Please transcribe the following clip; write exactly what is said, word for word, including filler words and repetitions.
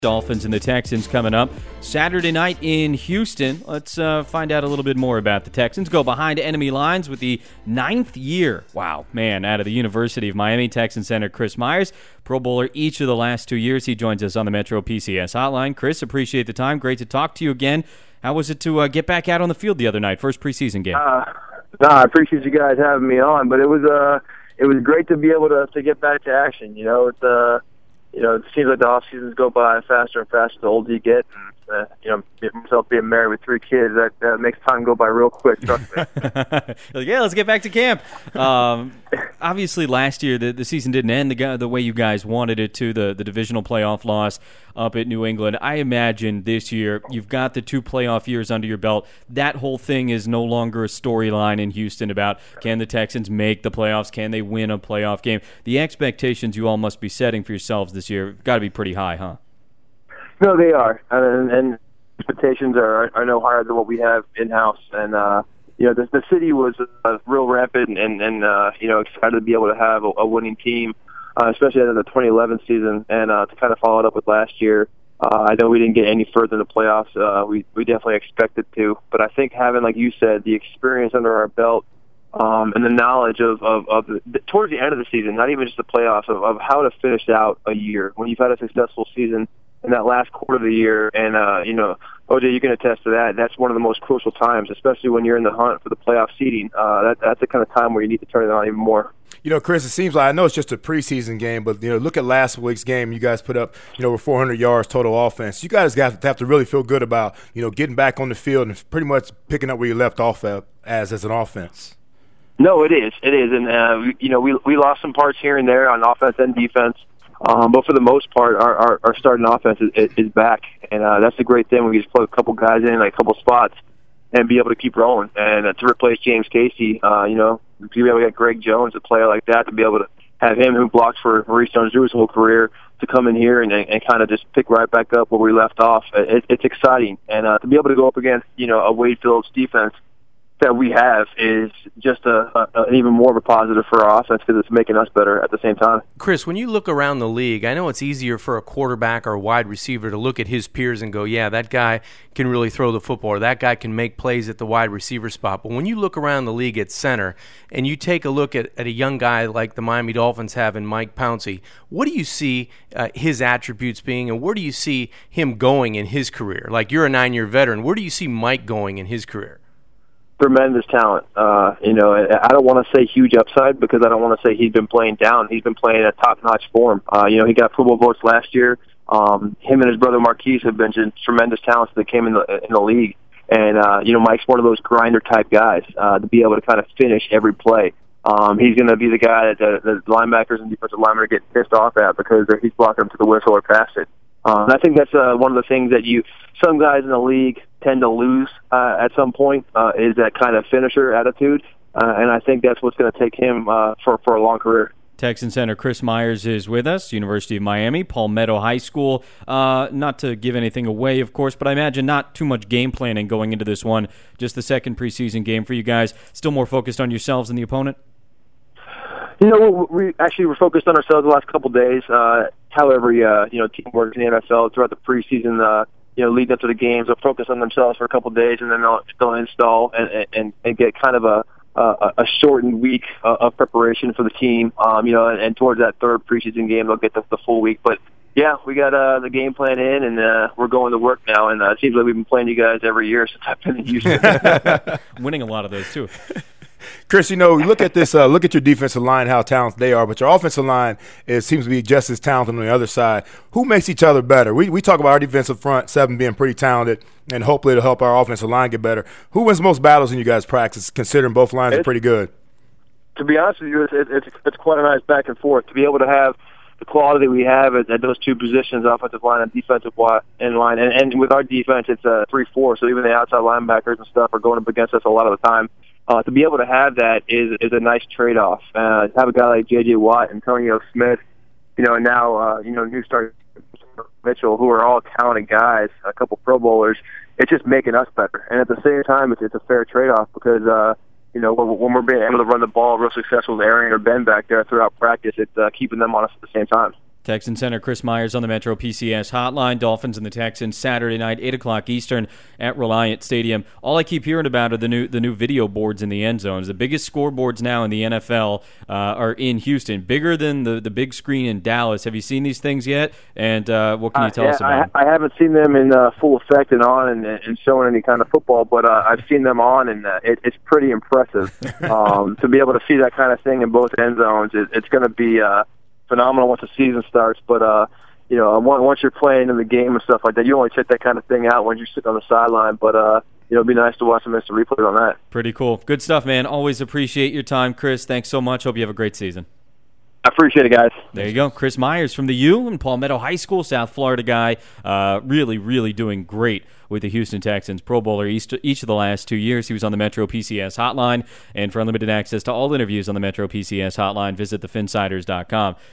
Dolphins and the Texans coming up Saturday night in Houston. Let's uh, find out a little bit more about the Texans. Go behind enemy lines with the ninth year, wow, man, out of the University of Miami. Texan center Chris Myers, Pro Bowler each of the last two years. He joins us on the Metro P C S hotline. Chris, appreciate the time. Great to talk to you again. How was it to uh, get back out on the field the other night, first preseason game? Uh, no, I appreciate you guys having me on, but it was uh, it was great to be able to to get back to action. You know, it's uh. You know, it seems like the off seasons go by faster and faster the older you get. And, uh, you know, myself being married with three kids, that, that makes time go by real quick. Trust me. Like, yeah, let's get back to camp. Um, obviously, last year the, the season didn't end the the way you guys wanted it to. The the divisional playoff loss up at New England. I imagine this year you've got the two playoff years under your belt. That whole thing is no longer a storyline in Houston about can the Texans make the playoffs? Can they win a playoff game? The expectations you all must be setting for yourselves this year got to be pretty high, huh? No, they are, and, and expectations are, are no higher than what we have in house. And uh, you know, the, the city was uh, real rampant, and and uh, you know, excited to be able to have a, a winning team, uh, especially after the twenty eleven season, and uh, to kind of follow it up with last year. Uh, I know we didn't get any further in the playoffs. Uh, we we definitely expected to, but I think having, like you said, the experience under our belt. Um, and the knowledge of, of, of the, towards the end of the season, not even just the playoffs, of, of how to finish out a year. When you've had a successful season in that last quarter of the year, and, uh, you know, O J, you can attest to that. That's one of the most crucial times, especially when you're in the hunt for the playoff seeding. Uh, that, that's the kind of time where you need to turn it on even more. You know, Chris, it seems like, I know it's just a preseason game, but, you know, look at last week's game. You guys put up, you know, over four hundred yards total offense. You guys got to have to really feel good about, you know, getting back on the field and pretty much picking up where you left off at, as as an offense. No, it is. It is. And, uh, you know, we we lost some parts here and there on offense and defense. Um, but for the most part, our, our, our starting offense is, is back. And uh, that's the great thing. We just plug a couple guys in, like a couple spots, and be able to keep rolling. And uh, to replace James Casey, uh, you know, to be able to get Greg Jones, a player like that, to be able to have him who blocked for Maurice Jones-Drew's whole career, to come in here and, and kind of just pick right back up where we left off. It, it's exciting. And uh, to be able to go up against, you know, a Wade Phillips defense that we have is just a, a, an even more of a positive for our offense because it's making us better at the same time. Chris, when you look around the league, I know it's easier for a quarterback or a wide receiver to look at his peers and go, yeah, that guy can really throw the football, or that guy can make plays at the wide receiver spot. But when you look around the league at center and you take a look at, at a young guy like the Miami Dolphins have in Mike Pouncey, what do you see uh, his attributes being, and where do you see him going in his career? Like, you're a nine-year veteran. Where do you see Mike going in his career? Tremendous talent. Uh, you know, I don't want to say huge upside because I don't want to say he's been playing down. He's been playing at top-notch form. Uh, you know, he got Pro Bowl votes last year. Um, him and his brother Marquise have been just tremendous talents that came in the in the league. And uh, you know, Mike's one of those grinder-type guys uh, to be able to kind of finish every play. Um, he's going to be the guy that the, the linebackers and defensive linemen are getting pissed off at because he's blocking them to the whistle or past it. Um, and I think that's uh, one of the things that you some guys in the league tend to lose uh, at some point uh, is that kind of finisher attitude, uh, and I think that's what's going to take him uh, for for a long career. Texan center Chris Myers is with us, University of Miami, Palmetto High School. Uh, not to give anything away, of course, but I imagine not too much game planning going into this one. Just the second preseason game for you guys. Still more focused on yourselves than the opponent? You know, we actually were focused on ourselves the last couple of days. Uh, however, uh, you know, team works in the N F L throughout the preseason, uh, you know, leading up to the games, they'll focus on themselves for a couple of days, and then they'll, they'll install and, and, and get kind of a, a, a shortened week uh, of preparation for the team. Um, you know, and, and towards that third preseason game, they'll get the, the full week. But yeah, we got uh, the game plan in, and uh, we're going to work now. And uh, it seems like we've been playing you guys every year since I've been in Houston. Winning a lot of those too. Chris, you know, look at this. Uh, look at your defensive line, how talented they are, but your offensive line is seems to be just as talented on the other side. Who makes each other better? We we talk about our defensive front seven being pretty talented, and hopefully it'll help our offensive line get better. Who wins most battles in you guys' practice, considering both lines it's, are pretty good? To be honest with you, it's, it's it's quite a nice back and forth to be able to have the quality we have at, at those two positions, offensive line and defensive line, and, and with our defense, it's a three four. So even the outside linebackers and stuff are going up against us a lot of the time. Uh, to be able to have that is is a nice trade-off. Uh, to have a guy like J J. Watt, Antonio Smith, you know, and now, uh, you know, new start Mitchell, who are all talented guys, a couple Pro Bowlers, it's just making us better. And at the same time, it's, it's a fair trade-off because, uh, you know, when, when we're being able to run the ball real successful with Arian or Ben back there throughout practice, it's uh, keeping them on us at the same time. Texan center Chris Myers on the Metro P C S hotline. Dolphins and the Texans Saturday night, eight o'clock Eastern at Reliant Stadium. All I keep hearing about are the new the new video boards in the end zones. The biggest scoreboards now in the N F L uh, are in Houston, bigger than the, the big screen in Dallas. Have you seen these things yet? And uh, what can you tell uh, yeah, us about I, them? I haven't seen them in uh, full effect and on and, and showing any kind of football, but uh, I've seen them on, and uh, it, it's pretty impressive. um, to be able to see that kind of thing in both end zones, it, it's going to be uh, phenomenal once the season starts. But uh, you know, once you're playing in the game and stuff like that, you only check that kind of thing out when you're sitting on the sideline. But uh, you know, it'd be nice to watch some instant replays on that. Pretty cool. Good stuff, man. Always appreciate your time, Chris. Thanks so much. Hope you have a great season. I appreciate it, guys. There you go. Chris Myers from the U and Palmetto High School, South Florida guy. Uh, really, really doing great with the Houston Texans. Pro Bowler each, each of the last two years. He was on the Metro P C S hotline. And for unlimited access to all interviews on the Metro P C S hotline, visit the finsiders dot com.